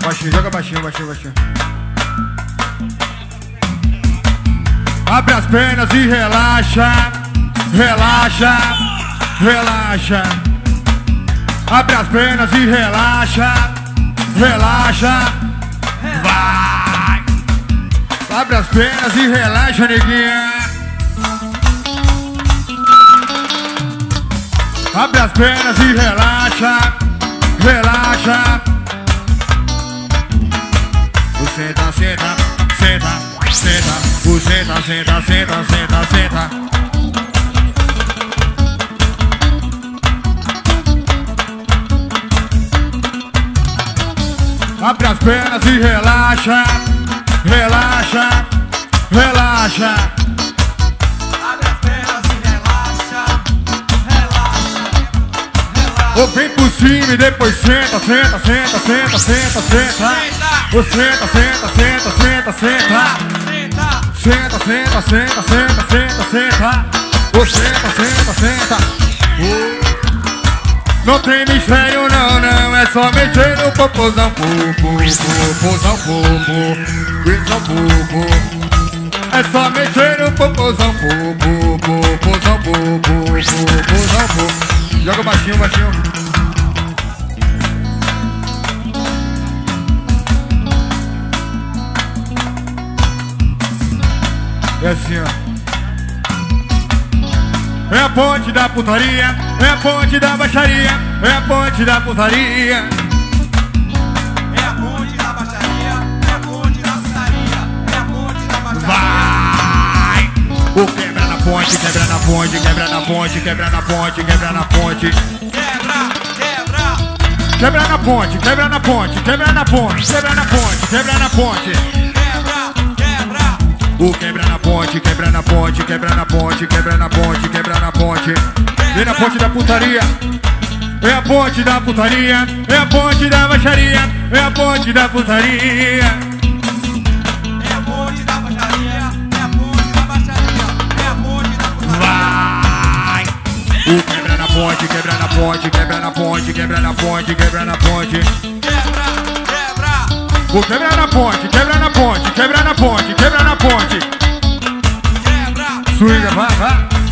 Baixinho, joga baixinho, baixinho, baixinho. Abre as pernas e relaxa, relaxa, relaxa. Abre as pernas e relaxa, relaxa. Vai! Abre as pernas e relaxa, neguinha. Abre as pernas e relaxa, relaxa. Senta, senta, senta, senta. Senta, senta, senta, senta, senta. Abre as pernas e relaxa, relaxa, relaxa. Abre as pernas e relaxa, relaxa, relaxa. Ou vem por cima e depois senta, senta, senta, senta, senta, senta. Ou senta, senta, senta, senta, senta. Senta, senta, senta, senta, senta, senta. Ou senta, senta, senta. Não tem mistério não, não. É só mexer no popozão. Popozão, popo. Popozão, popo. É só mexer no popozão. Popozão, popo. Popozão, popo. Joga baixinho, baixinho. É assim, ó. É a ponte da putaria, é a ponte da baixaria, é a ponte da putaria. É a ponte da baixaria, é a ponte da putaria, é a ponte da baixaria. Vai! O quebra na ponte, quebra na ponte, quebra na ponte, quebra na ponte, quebra na ponte. Quebra, quebra. Quebra na ponte, quebra na ponte, quebra na ponte, quebra na ponte, quebra na ponte. O quebra na ponte, quebra na ponte, quebra na ponte, quebra na ponte, quebra na ponte. Vem na ponte da putaria. É a ponte da putaria, é a ponte da baixaria, é a ponte da putaria. É a ponte da baixaria, é a ponte da baixaria, é a ponte da putaria. Vai! O quebra na ponte, quebra na ponte, quebra na ponte, quebra na ponte, quebra na ponte. Quebra, quebra. O quebra na ponte, quebra na ponte, quebra na ponte, quebra na ponte. Quebra. Swinga, vai, vai.